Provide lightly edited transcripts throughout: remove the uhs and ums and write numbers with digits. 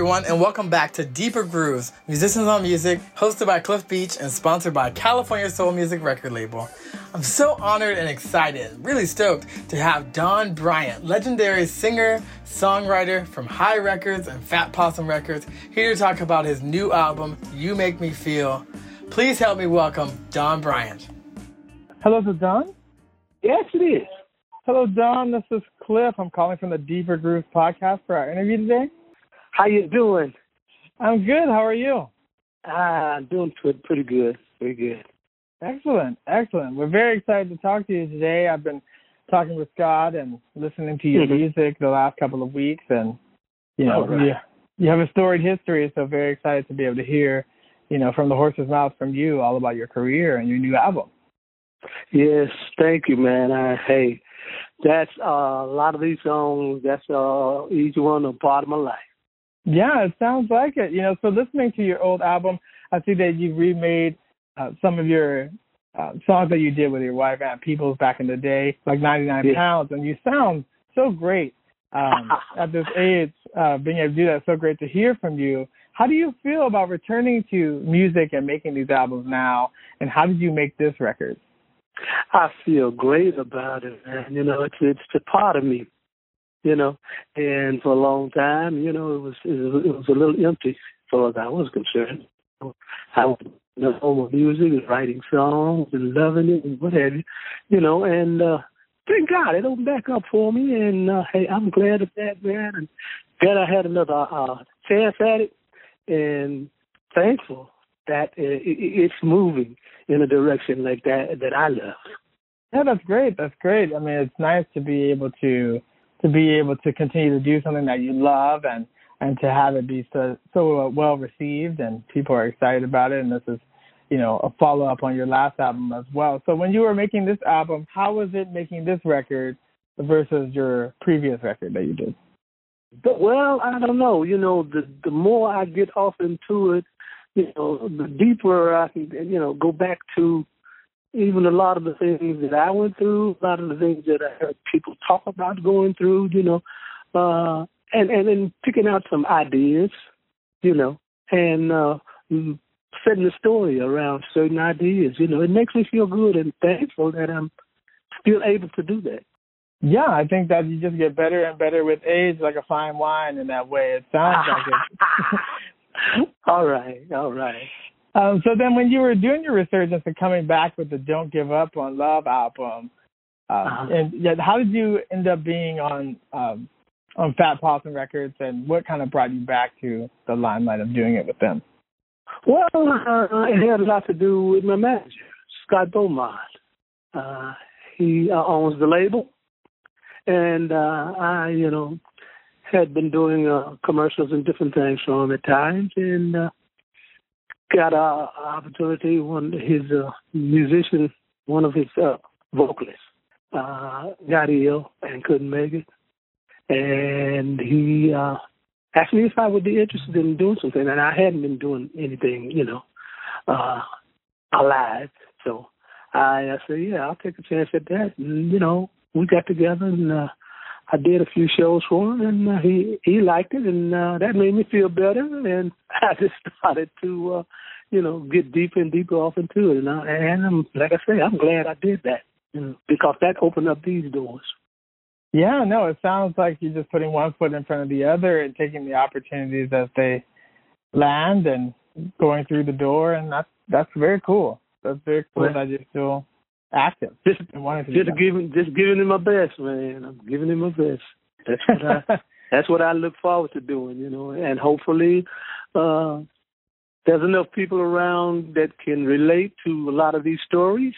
everyone, and welcome back to Deeper Grooves, Musicians on Music, hosted by Cliff Beach and sponsored by California Soul Music record label. I'm so honored and excited, really stoked to have Don Bryant, legendary singer, songwriter from High Records and Fat Possum Records, here to talk about his new album, You Make Me Feel. Please help me welcome Don Bryant. Hello, this is Don? Yes, it is. Hello, Don. This is Cliff. I'm calling from the Deeper Grooves podcast for our interview today. How you doing? I'm good. How are you? I'm doing pretty good. Pretty good. Excellent. We're very excited to talk to you today. I've been talking with Scott and listening to your music the last couple of weeks, and you have a storied history, so very excited to be able to hear, from the horse's mouth from you all about your career and your new album. Yes, thank you, man. Hey, that's a lot of these songs. That's each one a part of my life. Yeah, it sounds like it. So listening to your old album, I see that you remade some of your songs that you did with your wife, Aunt Peoples, back in the day, like 99 Pounds, and you sound so great at this age, being able to do that. So great to hear from you. How do you feel about returning to music and making these albums now, and how did you make this record? I feel great about it, man. It's a part of me, and for a long time, it was a little empty as far as I was concerned. I was home with music, writing songs and loving it and what have you, and thank God it opened back up for me, and hey, I'm glad of that, man, and glad I had another chance at it, and thankful that it's moving in a direction like that I love. Yeah, that's great. I mean, it's nice to be able to continue to do something that you love and to have it be so well received and people are excited about it. And this is, a follow-up on your last album as well. So when you were making this album, how was it making this record versus your previous record that you did? Well, I don't know. The more I get off into it, the deeper I can, go back to even a lot of the things that I went through, a lot of the things that I heard people talk about going through, and then picking out some ideas, and setting the story around certain ideas. It makes me feel good and thankful that I'm still able to do that. Yeah, I think that you just get better and better with age, like a fine wine in that way. It sounds like it. All right. So then when you were doing your resurgence and coming back with the Don't Give Up on Love album, and how did you end up being on Fat Possum Records, and what kind of brought you back to the limelight of doing it with them? Well, it had a lot to do with my manager, Scott Beaumont. He owns the label, and I, had been doing commercials and different things for him at times, and got an opportunity. One of his vocalists, got ill and couldn't make it, and he asked me if I would be interested in doing something, and I hadn't been doing anything, alive. So I said, yeah, I'll take a chance at that. And, we got together, and I did a few shows for him, and he liked it, and that made me feel better, and I just started to, get deeper and deeper off into it. And like I say, I'm glad I did that, because that opened up these doors. Yeah, no, it sounds like you're just putting one foot in front of the other and taking the opportunities as they land and going through the door, and that's very cool. That's very cool that you're still active. Just giving him my best, man. I'm giving him my best. That's what I look forward to doing, and hopefully there's enough people around that can relate to a lot of these stories,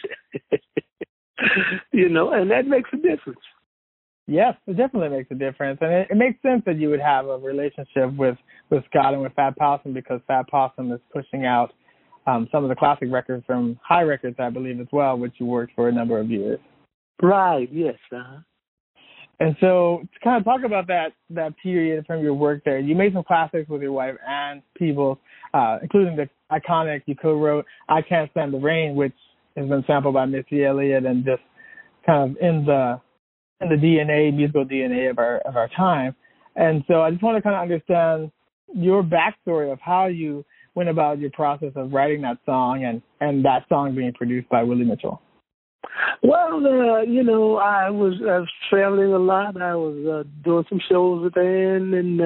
and that makes a difference. Yes, it definitely makes a difference. And it makes sense that you would have a relationship with Scott and with Fat Possum, because Fat Possum is pushing out some of the classic records from High Records, I believe, as well, which you worked for a number of years. Right, yes. And so to kind of talk about that period from your work there, you made some classics with your wife, Aunt Peoples, including the iconic, you co-wrote I Can't Stand the Rain, which has been sampled by Missy Elliott and just kind of in the musical DNA of our time. And so I just want to kind of understand your backstory of how you went about your process of writing that song and that song being produced by Willie Mitchell. Well, I was traveling a lot. I was doing some shows with Ann, and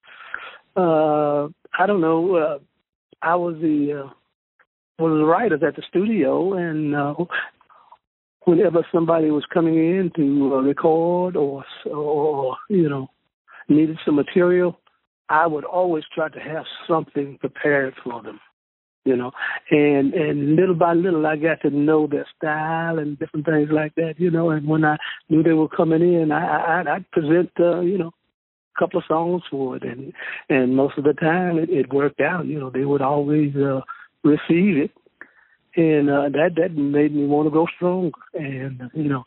I don't know. I was one of the writers at the studio, and whenever somebody was coming in to record or needed some material, I would always try to have something prepared for them, and little by little I got to know their style and different things like that, and when I knew they were coming in, I'd present, a couple of songs for it, and most of the time it worked out, they would always receive it, and that made me want to go stronger, and,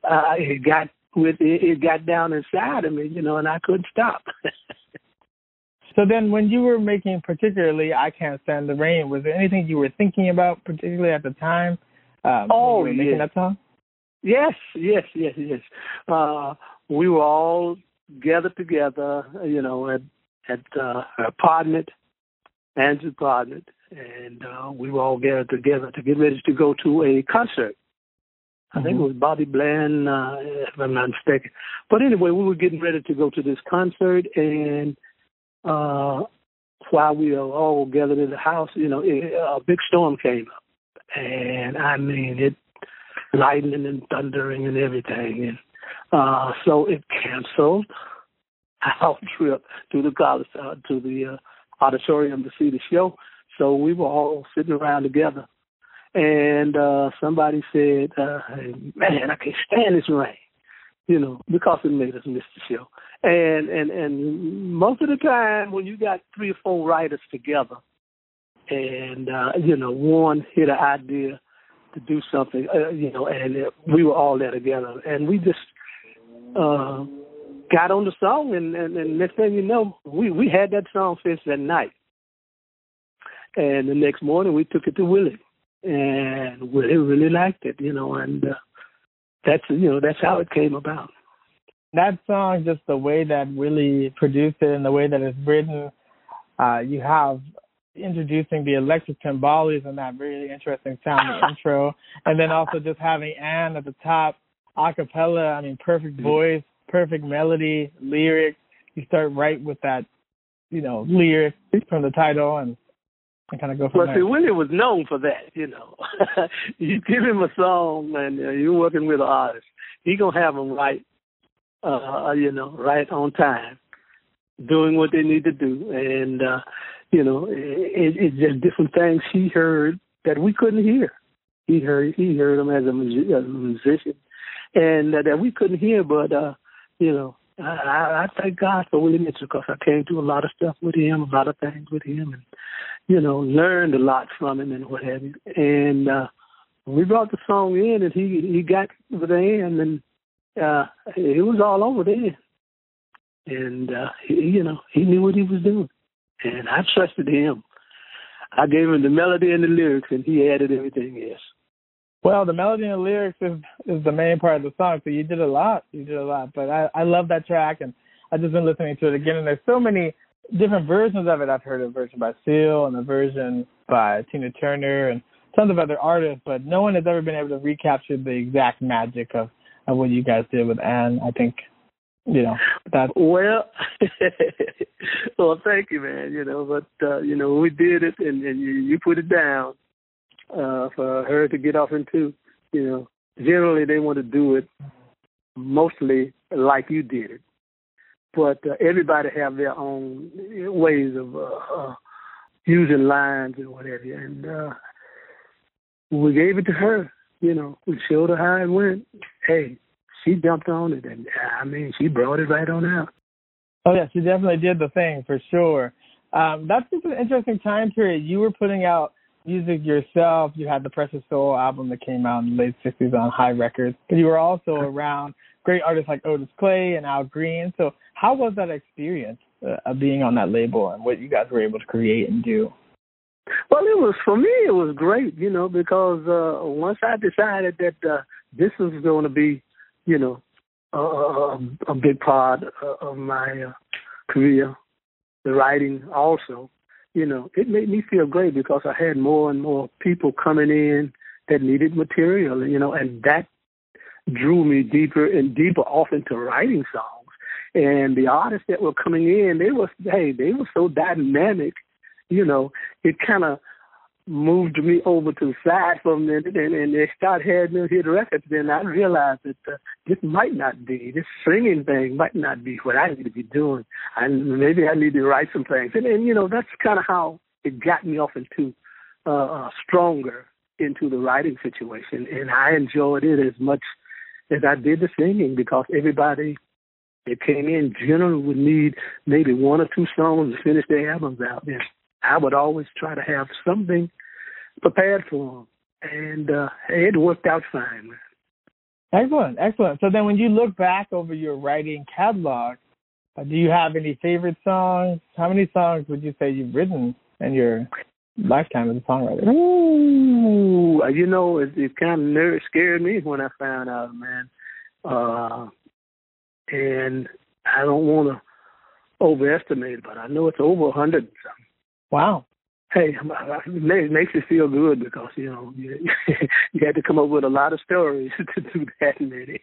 it got down inside of me, and I couldn't stop. So then when you were making particularly I Can't Stand the Rain, was there anything you were thinking about particularly at the time when you were making that song? Yes. We were all gathered together, at her apartment, Andrew apartment, and we were all gathered together to get ready to go to a concert. I think it was Bobby Bland, if I'm not mistaken. But anyway, we were getting ready to go to this concert, and while we were all gathered in the house, a big storm came up, and I mean it, lightning and thundering and everything, and so it canceled our trip to the college, to the auditorium to see the show. So we were all sitting around together, and somebody said, "Hey, man, I can't stand this rain," because it made us miss the show. And most of the time when you got 3 or 4 writers together and, one hit an idea to do something, and we were all there together. And we just got on the song, and next thing you know, we had that song finished that night. And the next morning we took it to Willie, and Willie really liked it, and that's how it came about. That song, just the way that Willie produced it and the way that it's written, you have introducing the electric timbales and that really interesting sound intro, and then also just having Ann at the top, a cappella, I mean, perfect voice, perfect melody, lyrics. You start right with that, lyric from the title and kind of go from there. Well, see, Willie was known for that, You give him a song and you're working with an artist, he going to have them right. Right on time, doing what they need to do. And, it's just different things he heard that we couldn't hear. He heard them as a musician and that we couldn't hear. But, I thank God for Willie Mitchell because I came through a lot of stuff with him, a lot of things with him, and, learned a lot from him and what have you. And we brought the song in and he got with the end and, it was all over there, and he knew what he was doing, and I trusted him. I gave him the melody and the lyrics, and he added everything else. Well, the melody and the lyrics is the main part of the song, so you did a lot. But I love that track, and I've just been listening to it again, and there's so many different versions of it. I've heard a version by Seal and a version by Tina Turner and tons of other artists, but no one has ever been able to recapture the exact magic of what you guys did with Ann. I think, that. Well, thank you, man. But we did it, and you put it down for her to get off into. Generally they want to do it mostly like you did it, but everybody have their own ways of using lines and whatever. And we gave it to her. We showed her how it went. Hey, she jumped on it, and she brought it right on out. Oh, yeah, she definitely did the thing, for sure. That's just an interesting time period. You were putting out music yourself. You had the Precious Soul album that came out in the late 60s on High Records, but you were also around great artists like Otis Clay and Al Green. So how was that experience of being on that label and what you guys were able to create and do? Well, for me, it was great, because once I decided that this was going to be, a big part of my career, the writing also, it made me feel great because I had more and more people coming in that needed material, and that drew me deeper and deeper off into writing songs. And the artists that were coming in, they were so dynamic, it kind of moved me over to the side for a minute, and they started having me hit records. Then I realized that this singing thing might not be what I need to be doing. Maybe I need to write some things. And that's kind of how it got me off into stronger into the writing situation. And I enjoyed it as much as I did the singing, because everybody that came in generally would need maybe one or two songs to finish their albums out. And I would always try to have something prepared for them, and it worked out fine. Excellent. So then when you look back over your writing catalog, do you have any favorite songs? How many songs would you say you've written in your lifetime as a songwriter? Ooh, it kind of scared me when I found out, man. And I don't want to overestimate it, but I know it's over 100 and something. Wow. Hey, it makes you feel good because, you had to come up with a lot of stories to do that many.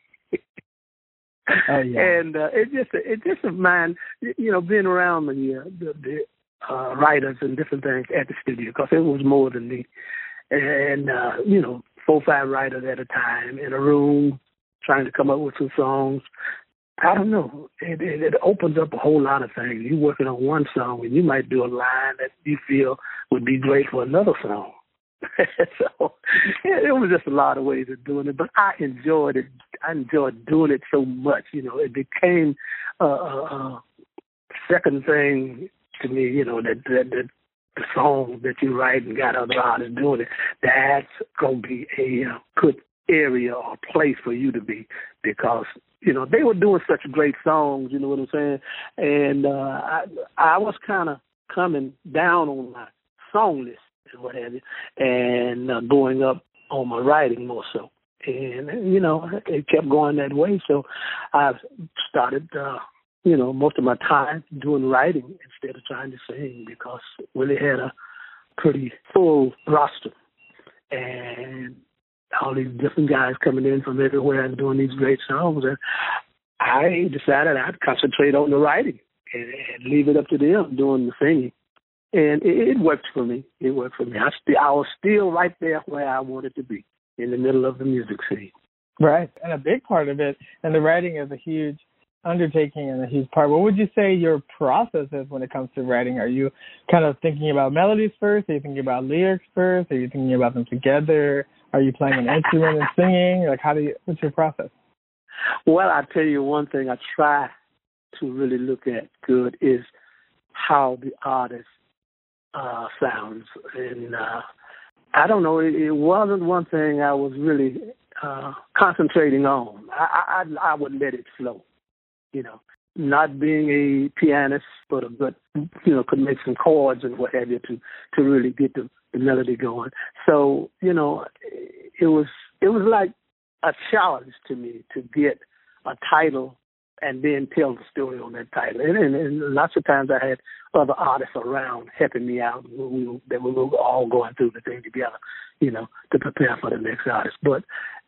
Oh, yeah. And it's just a mind, being around the writers and different things at the studio, because it was more than me. And, 4 or 5 writers at a time in a room trying to come up with some songs. I don't know. It opens up a whole lot of things. You're working on one song, and you might do a line that you feel would be great for another song. So it was just a lot of ways of doing it, but I enjoyed it. I enjoyed doing it so much. It became a second thing to me. That the song that you write and got other artists doing it, that's gonna be a good area or place for you to be, because they were doing such great songs, you know what I'm saying? And I was kind of coming down on my song list and what have you, and going up on my writing more so. And, it kept going that way. So I started, most of my time doing writing instead of trying to sing, because Willie had a pretty full roster. And all these different guys coming in from everywhere and doing these great songs. And I decided I'd concentrate on the writing and leave it up to them doing the singing. And it worked for me. I was still right there where I wanted to be, in the middle of the music scene. Right. And a big part of it, and the writing is a huge undertaking and a huge part. What would you say your process is when it comes to writing? Are you kind of thinking about melodies first? Are you thinking about lyrics first? Are you thinking about them together? Are you playing an instrument and singing? What's your process? Well, I tell you one thing I try to really look at good is how the artist sounds. And I don't know, it wasn't one thing I was really concentrating on. I would let it flow, not being a pianist, but could make some chords and what have you to really get the melody going. So, it was like a challenge to me to get a title and then tell the story on that title. And lots of times I had other artists around helping me out. We were all going through the thing together, to prepare for the next artist. But,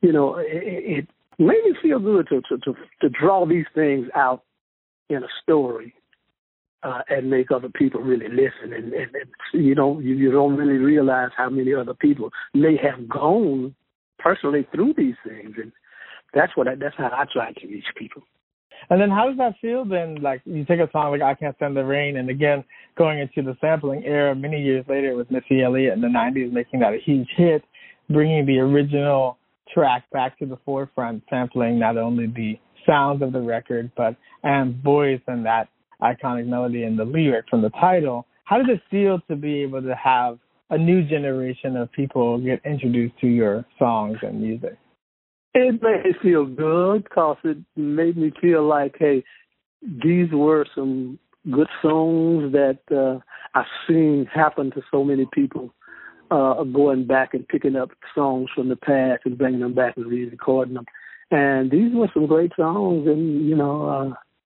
it made me feel good to draw these things out in a story. And make other people really listen, and you don't really realize how many other people may have gone personally through these things, and that's how I try to reach people. And then how does that feel then? Like, you take a song like I Can't Stand the Rain, and again, going into the sampling era many years later with Missy Elliott in the 90s, making that a huge hit, bringing the original track back to the forefront, sampling not only the sounds of the record, but Anne's voice and that iconic melody and the lyric from the title. How did it feel to be able to have a new generation of people get introduced to your songs and music? It made me feel good, because it made me feel like, hey, these were some good songs that I've seen happen to so many people, going back and picking up songs from the past and bringing them back and re-recording them. And these were some great songs, and,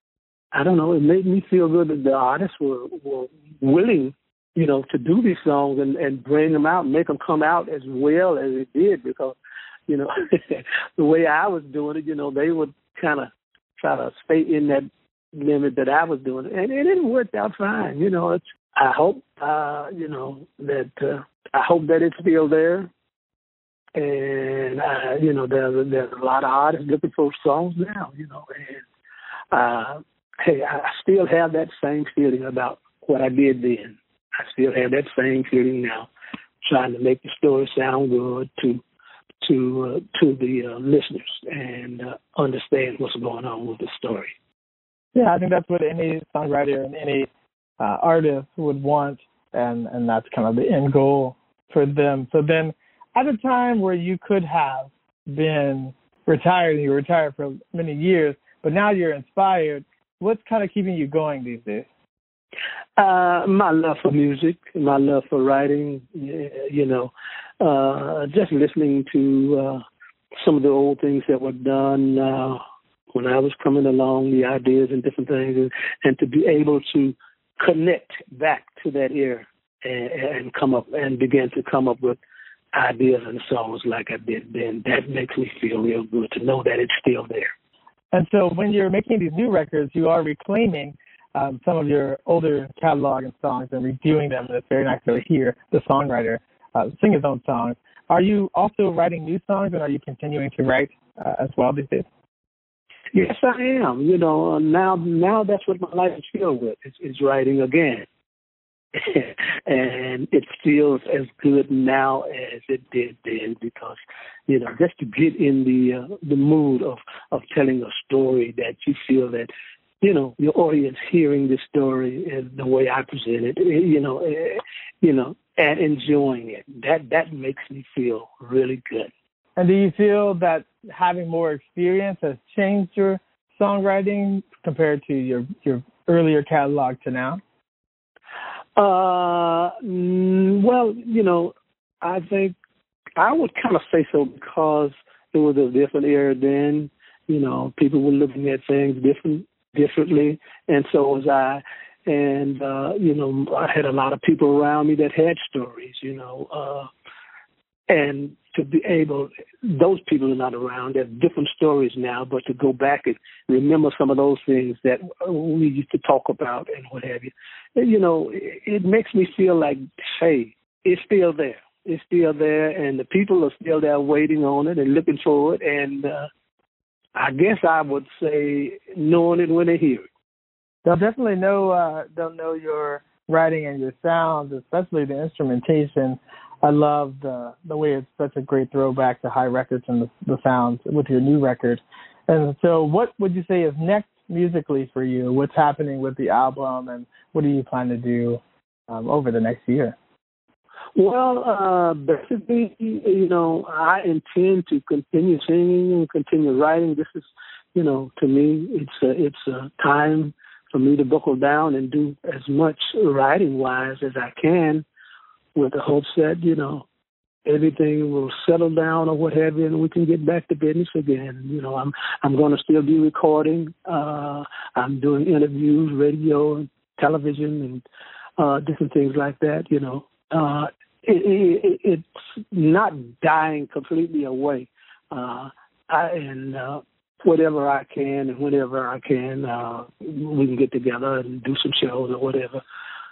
I don't know, it made me feel good that the artists were willing, you know, to do these songs and bring them out, make them come out as well as it did, because, you know, the way I was doing it, you know, they would kind of try to stay in that limit that I was doing, and it worked out fine. You know, I hope, you know, that I hope that it's still there, and you know, there's a lot of artists looking for songs now. You know, and hey, I still have that same feeling about what I did then. I still have that same feeling now, trying to make the story sound good to the listeners and understand what's going on with the story. Yeah, I think that's what any songwriter and any artist would want, and that's kind of the end goal for them. So then, at a time where you could have been retired, and you were retired for many years, but now you're inspired, what's kind of keeping you going these days? My love for music, my love for writing, you know, just listening to some of the old things that were done when I was coming along, the ideas and different things, and to be able to connect back to that era and come up and begin to come up with ideas and songs like I did then. That makes me feel real good to know that it's still there. And so when you're making these new records, you are reclaiming some of your older catalog and songs and redoing them. And it's very nice to hear the songwriter sing his own songs. Are you also writing new songs, and are you continuing to write as well these days? Yes, I am. You know, now that's what my life is filled with. It's writing again. And it feels as good now as it did then, because, you know, just to get in the mood of telling a story that you feel that, you know, your audience hearing the story and the way I present it, you know, and enjoying it. That makes me feel really good. And do you feel that having more experience has changed your songwriting compared to your earlier catalog to now? Well, you know, I think I would kind of say so, because it was a different era then. You know, people were looking at things differently, and so was I. And, you know, I had a lot of people around me that had stories, you know, and to be able, those people are not around. There's different stories now, but to go back and remember some of those things that we used to talk about and what have you, you know, it makes me feel like, hey, it's still there. It's still there, and the people are still there waiting on it and looking for it. And I guess I would say knowing it when they hear it. They'll definitely know, they'll know your writing and your sounds, especially the instrumentation. I love the way it's such a great throwback to Hi Records and the sounds with your new record. And so what would you say is next musically for you? What's happening with the album, and what do you plan to do over the next year? Well, basically, you know, I intend to continue singing and continue writing. This is, you know, to me, it's a time for me to buckle down and do as much writing-wise as I can, with the hopes that, you know, everything will settle down or what have you, and we can get back to business again. You know, I'm going to still be recording. I'm doing interviews, radio, and television, and different things like that. You know, it's not dying completely away. Whatever I can and whenever I can, we can get together and do some shows or whatever.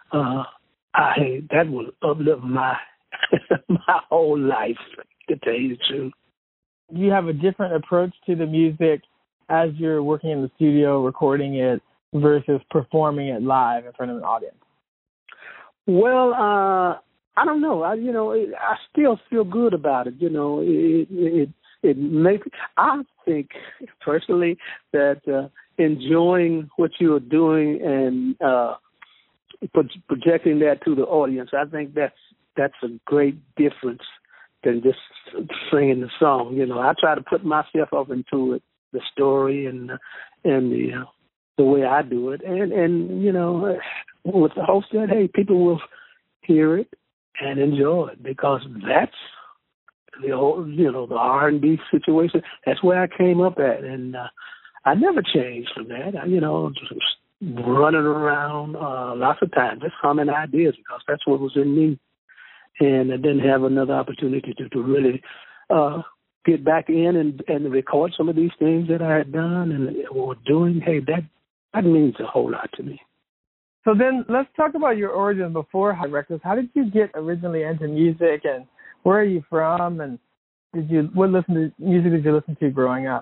That will uplift my my whole life, to tell you the truth. You have a different approach to the music as you're working in the studio, recording it, versus performing it live in front of an audience? Well, I don't know. I still feel good about it. You know, it makes. I think personally that enjoying what you're doing and projecting that to the audience, I think that's a great difference than just singing the song. You know, I try to put myself up into it, the story and the way I do it, and you know, with the hope that hey, people will hear it and enjoy it, because that's the old, you know, the R&B situation. That's where I came up at, and I never changed from that. running around lots of times, just humming ideas because that's what was in me. And I didn't have another opportunity to really get back in and record some of these things that I had done and were doing. Hey, that means a whole lot to me. So then let's talk about your origin before High Records. How did you get originally into music, and where are you from, and what music did you listen to growing up?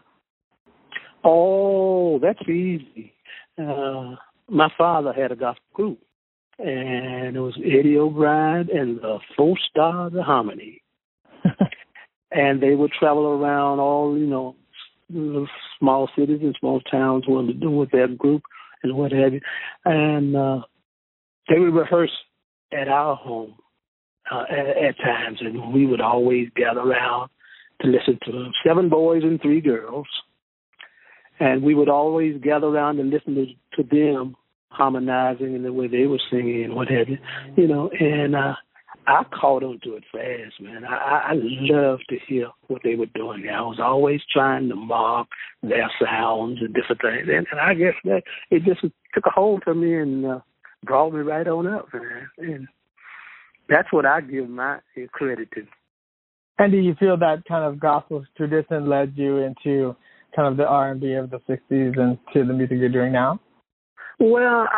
Oh, that's easy. My father had a gospel group, and it was Eddie O'Brien and the Four Stars of Harmony. And they would travel around all, little small cities and small towns with their group and what have you. And they would rehearse at our home at times, and we would always gather around to listen to them. 7 boys and 3 girls. And we would always gather around and listen to them harmonizing in the way they were singing and what have you, and I caught on to it fast, man. I loved to hear what they were doing. I was always trying to mark their sounds and different things. And I guess that it just took a hold of me and brought me right on up, man. And that's what I give my credit to. And do you feel that kind of gospel tradition led you into kind of the R&B of the 60s and to the music you're doing now? Well,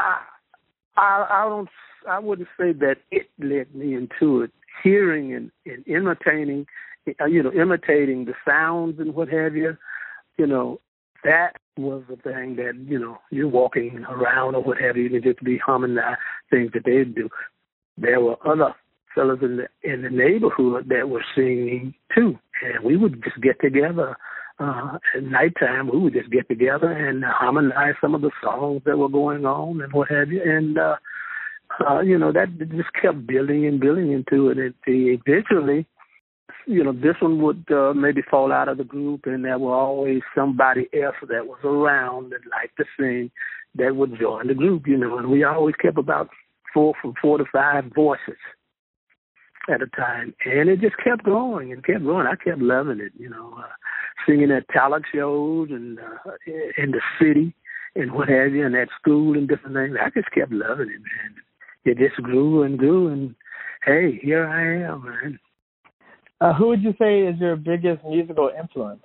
I wouldn't say that it led me into it. Hearing and imitating, imitating the sounds and what have you, that was the thing that, you're walking around or what have you, and just be humming the things that they do. There were other fellas in the neighborhood that were singing too, and we would just get together. At nighttime, we would just get together and harmonize some of the songs that were going on and what have you. And, that just kept building and building into it. And eventually, this one would maybe fall out of the group, and there was always somebody else that was around that liked to sing that would join the group, and we always kept about 4 to 5 voices at a time. And it just kept growing and kept growing. I kept loving it, singing at talent shows and in the city and what have you, and at school and different things. I just kept loving it, man. It just grew and grew, and hey, here I am, man. Who would you say is your biggest musical influence?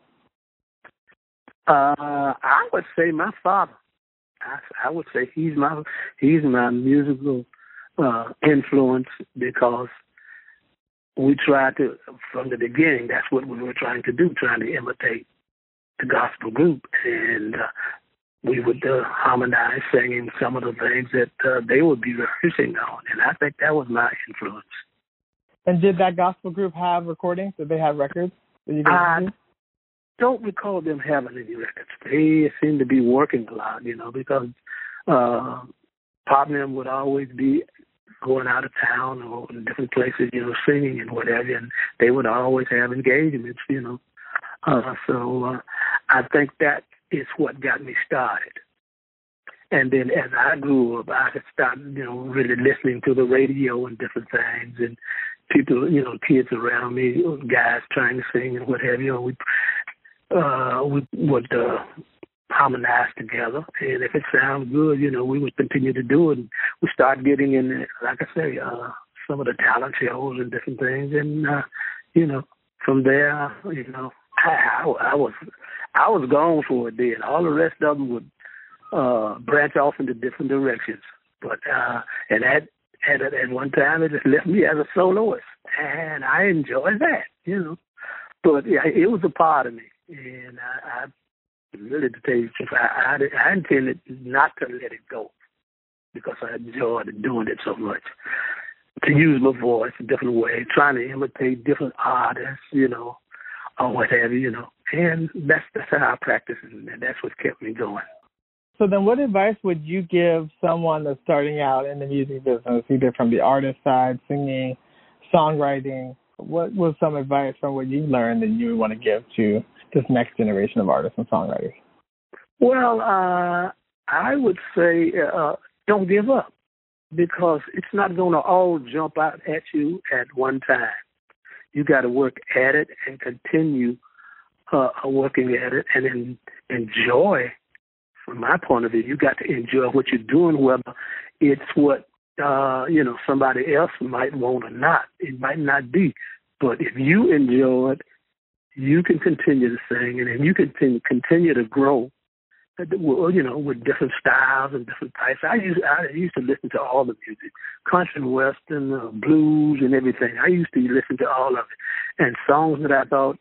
I would say my father. I would say he's my musical influence, because we tried to, from the beginning, that's what we were trying to do, trying to imitate the gospel group. And we would harmonize, singing some of the things that they would be rehearsing on. And I think that was my influence. And did that gospel group have recordings? Did they have records that you could listen to? Don't recall them having any records. They seemed to be working a lot, because partner would always be going out of town or in different places, singing and whatever, and they would always have engagements, So I think that is what got me started. And then as I grew up, I started, really listening to the radio and different things, and people, kids around me, guys trying to sing and what have you. We would harmonize together, and if it sounds good, we would continue to do it. And we started getting in, like I say, some of the talent shows and different things, and from there, I was gone for a day, and all the rest of them would branch off into different directions. But and at one time, it just left me as a soloist, and I enjoyed that, But yeah, it was a part of me, and I really, to tell you the truth, I intended not to let it go, because I enjoyed doing it so much. To use my voice in different ways, trying to imitate different artists, or what have you, And that's how I practice, and that's what kept me going. So then what advice would you give someone that's starting out in the music business, either from the artist side, singing, songwriting? What was some advice from what you learned that you would want to give to this next generation of artists and songwriters? Well, I would say don't give up, because it's not going to all jump out at you at one time. You got to work at it and continue working at it, and enjoy from my point of view, you got to enjoy what you're doing, whether it's what somebody else might want or not. It might not be, but if you enjoy it, you can continue to sing, and you can continue to grow. With different styles and different types. I used to listen to all the music, country and western, blues and everything. I used to listen to all of it, and songs that I thought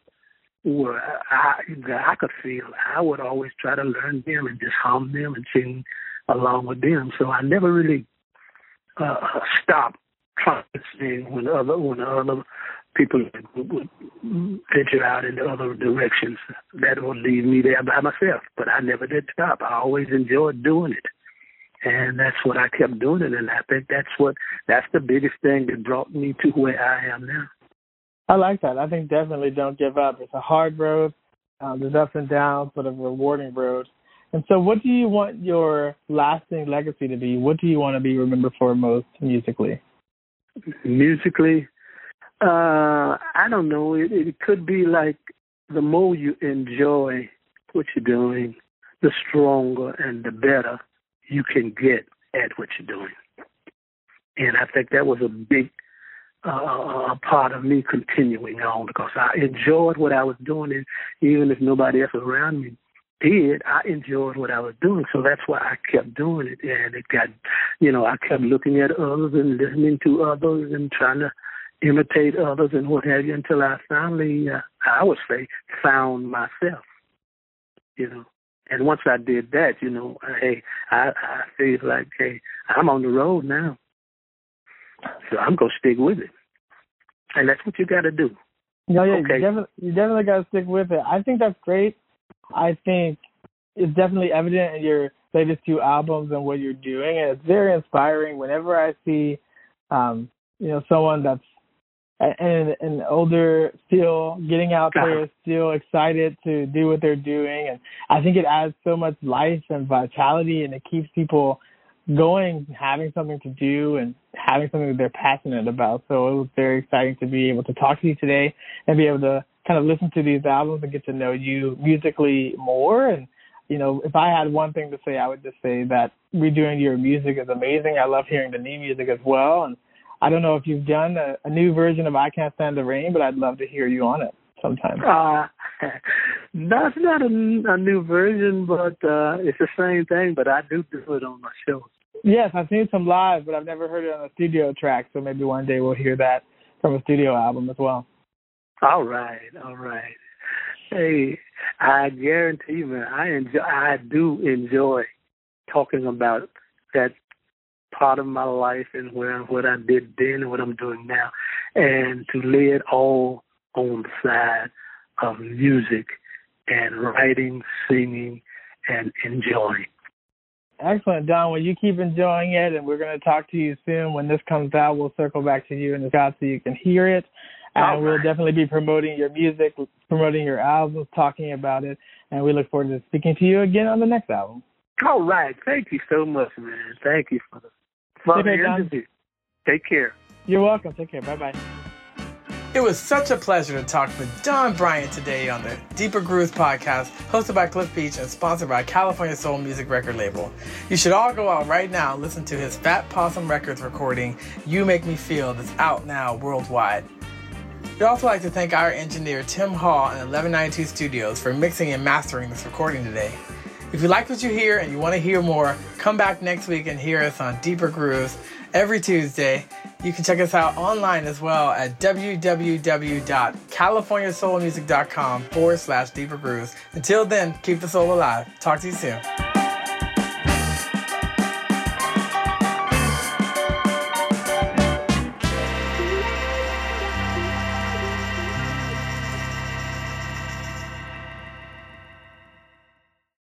that I could feel. I would always try to learn them and just hum them and sing along with them. So I never really stopped trying to sing when other people would venture out in other directions that would leave me there by myself. But I never did stop. I always enjoyed doing it. And that's what I kept doing it. And I think that's the biggest thing that brought me to where I am now. I like that. I think definitely don't give up. It's a hard road. There's ups and downs, but a rewarding road. And so what do you want your lasting legacy to be? What do you want to be remembered for most musically? Musically, I don't know. It could be like the more you enjoy what you're doing, the stronger and the better you can get at what you're doing. And I think that was a big part of me continuing on, because I enjoyed what I was doing, and even if nobody else around me did, I enjoyed what I was doing. So that's why I kept doing it. And it got, I kept looking at others and listening to others and trying to imitate others and what have you, until I finally, I would say, found myself, And once I did that, I feel like, hey, I'm on the road now. So I'm going to stick with it. And that's what you got to do. No, yeah, okay. You definitely got to stick with it. I think that's great. I think it's definitely evident in your latest 2 albums and what you're doing. And it's very inspiring whenever I see, someone that's and older, still getting out there, still excited to do what they're doing. And I think it adds so much life and vitality, and it keeps people going, having something to do and having something that they're passionate about. So it was very exciting to be able to talk to you today and be able to kind of listen to these albums and get to know you musically more. And, if I had one thing to say, I would just say that redoing your music is amazing. I love hearing the new music as well. And I don't know if you've done a new version of I Can't Stand the Rain, but I'd love to hear you on it sometime. That's not a new version, but it's the same thing, but I do it on my show. Yes, I've seen some live, but I've never heard it on a studio track, so maybe one day we'll hear that from a studio album as well. All right. Hey, I guarantee you, man, I do enjoy talking about that part of my life and what I did then and what I'm doing now, and to lay it all on the side of music and writing, singing, and enjoying. Excellent, Don. Well, you keep enjoying it, and we're going to talk to you soon. When this comes out, we'll circle back to you in the Scott so you can hear it. And we'll definitely be promoting your music, promoting your albums, talking about it. And we look forward to speaking to you again on the next album. All right. Thank you so much, man. Thank you for the interview. Take care. You're welcome. Take care. Bye-bye. It was such a pleasure to talk with Don Bryant today on the Deeper Grooves podcast, hosted by Cliff Beach and sponsored by California Soul Music record label. You should all go out right now and listen to his Fat Possum Records recording, You Make Me Feel, that's out now worldwide. We'd also like to thank our engineer Tim Hall and 1192 Studios for mixing and mastering this recording today. If you like what you hear and you want to hear more, come back next week and hear us on Deeper Grooves every Tuesday. You can check us out online as well at www.californiasoulmusic.com/Deeper Grooves. Until then, keep the soul alive. Talk to you soon.